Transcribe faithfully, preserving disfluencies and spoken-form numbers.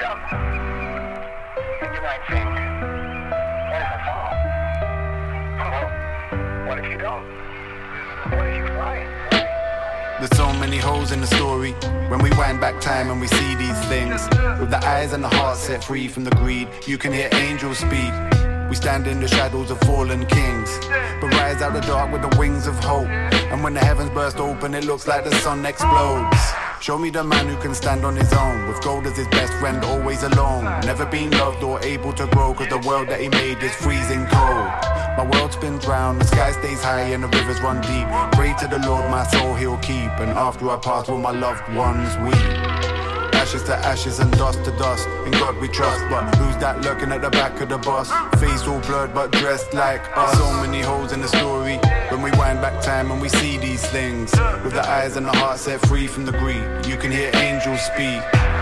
jump. And you might think, what if I fall? Well, what if you don't? What if you fly? There's so many holes in the story. When we wind back time and we see these things, with the eyes and the heart set free from the greed, you can hear angels speak. We stand in the shadows of fallen kings, but rise out of the dark with the wings of hope. And when the heavens burst open, it looks like the sun explodes. Show me the man who can stand on his own, with gold as his best friend, always alone. Never been loved or able to grow, cause the world that he made is freezing cold. My world spins round, the sky stays high and the rivers run deep. Pray to the Lord, my soul he'll keep, and after I pass will my loved ones weep. Ashes to ashes and dust to dust, in God we trust. But who's that lurking at the back of the bus? Face all blurred but dressed like us. So many holes in the story. When we wind back time and we see these things, with the eyes and the heart set free from the greed, you can hear angels speak.